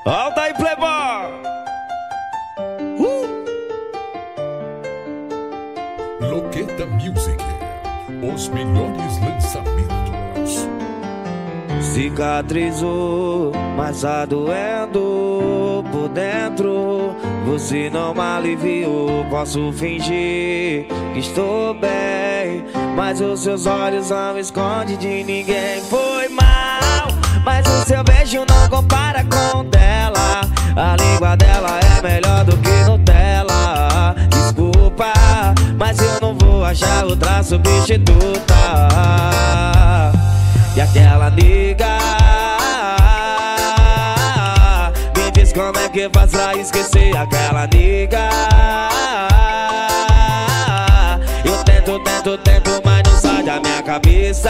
Alta aí, Playboy! Loqueta Music, os melhores lançamentos. Cicatrizou, mas tá doendo por dentro. Você não me aliviou. Posso fingir que estou bem, mas os seus olhos não me escondem de ninguém. Foi mal, mas o seu beijo não compara com o dela. A língua dela é melhor do que Nutella. Desculpa, mas eu não vou achar outra substituta. E aquela nega, me diz como é que faz pra esquecer aquela nega. Eu tento, mas não sai da minha cabeça.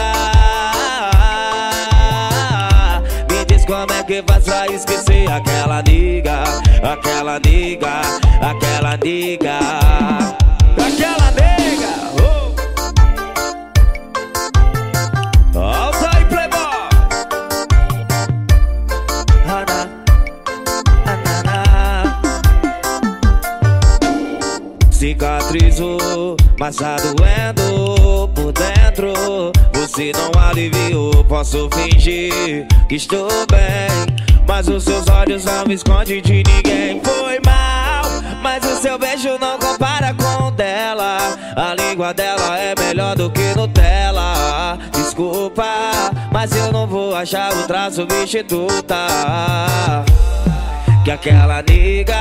Me diz como é que faz pra esquecer aquela nega. Aquela nega, aquela nega, aquela nega. Cicatrizou, mas tá doendo por dentro. Você não aliviou. Posso fingir que estou bem, mas os seus olhos não me escondem de ninguém. Foi mal, mas o seu beijo não compara com o dela. A língua dela é melhor do que Nutella. Desculpa, mas eu não vou achar outra substituta. Que aquela nega,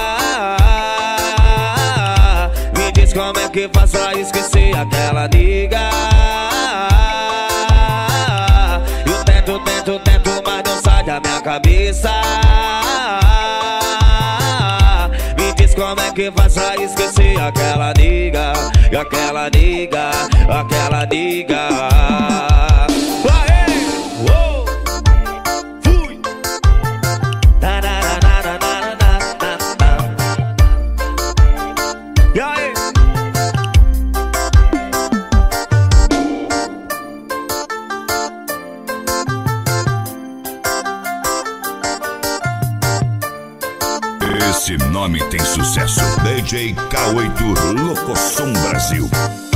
me diz como é que faz pra esquecer aquela nega. Eu tento, mas não sai da minha cabeça. Me diz como é que faz pra esquecer aquela nega. Aquela nega, aquela nega. Esse nome tem sucesso. DJ K8 Locosom Brasil.